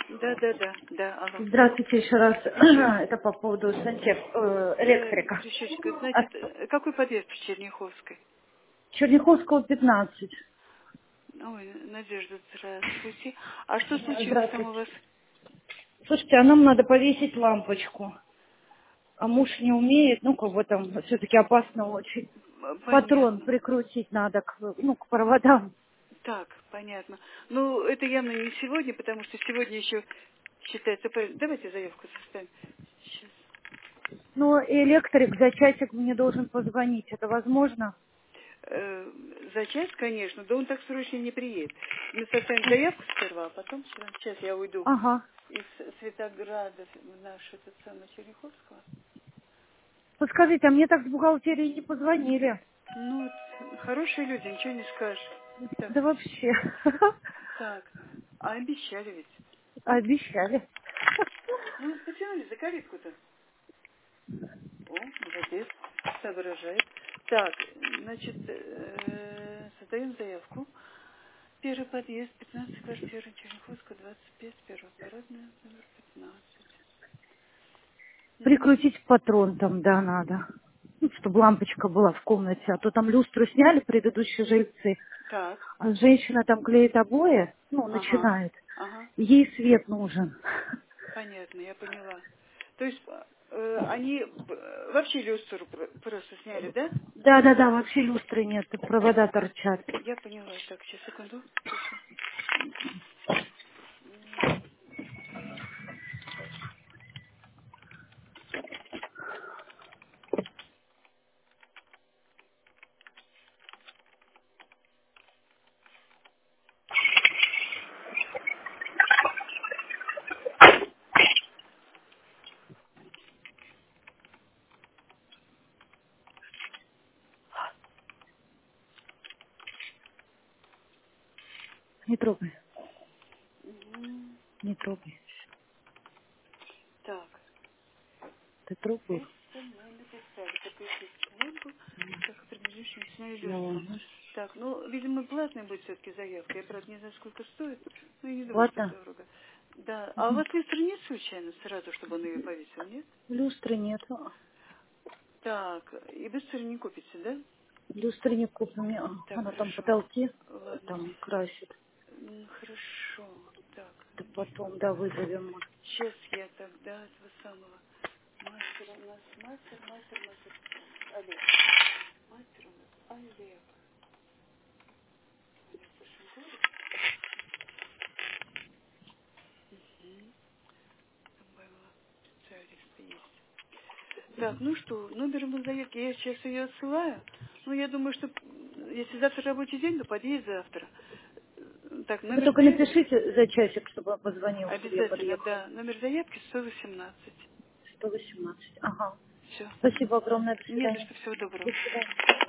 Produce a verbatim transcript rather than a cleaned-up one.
Да, да, да, да, алло. Здравствуйте еще раз. Еще. Это по поводу сантех, э, Э, электрика. Крещечка, От значит, э, какой подъезд в Черняховской? Черняховского пятнадцать. Ой, Надежда, здравствуйте. А что случилось там у Здравствуйте. вас? Слушайте, а нам надо повесить лампочку. А муж не умеет, ну, как бы там все-таки опасно очень. Э, Патрон Понятно. прикрутить надо к, ну, к проводам. Так, понятно. Ну, это явно не сегодня, потому что сегодня еще считается... по- Давайте заявку составим. Сейчас. Но электрик за часик мне должен позвонить. Это возможно? Э, за час, конечно, да он так срочно не приедет. Мы составим заявку сперва, а потом сюда. Сейчас я уйду Ага. из Светограда в наш этот самый Черняховского. Подскажите, а мне так с бухгалтерии не позвонили. Ну, вот, хорошие люди, ничего не скажешь. Так, Да вообще. так, а обещали ведь. Обещали. Ну, потянули за калитку-то. О, молодец, соображает. Так, значит, э, создаем заявку. Первый подъезд, пятнадцать квартира, Черняховская, двадцать пять, первая парадная, номер пятнадцать. Угу. Прикрутить патрон там, да, надо. Ну, чтобы лампочка была в комнате. А то там люстру сняли предыдущие жильцы. Так, А женщина там клеит обои, ну, ага, начинает. ага, Ей свет нужен. понятно, я поняла. То есть э, они э, вообще люстру про- просто сняли, да? Да-да-да, вообще люстры нет, провода торчат. Я поняла. Так, сейчас, секунду. Пишу. Не трогай, Мгм. не трогай. Так, Ты трогал? это мы написали. Подпишите свадьбу, как предыдущим сняли Да люстру. ладно. Так, ну, видимо, платная будет все-таки заявка. Я, правда, не знаю, сколько стоит. Но я не думаю, что Ладно. дорого. Да. А у вас люстры нет случайно сразу, чтобы он ее повесил, нет? Люстры нет. Так, и быстро не купите, да? Люстры не купим. Не, Так, она там хорошо. потолки Ладно. там красит. М, Хорошо. Так, Да потом, да, вызовем. сейчас я тогда этого самого мастера у нас мастер, мастер, мастер. Олег. Мастер у нас Олег. Олег Пашенков. Угу. Добавила. Специалисты есть. Так, ну что, номер ему заявки, я сейчас ее отсылаю. Ну, я думаю, что м, если завтра рабочий день, то подъедет завтра. Э, Так, Вы номер только заявки? напишите за часик, чтобы он позвонил, чтобы я Обязательно, подъехала. да. Номер заявки сто восемнадцать. сто восемнадцать. Ага. Все. Спасибо огромное. До Не за свидания. что, всего До доброго. свидания.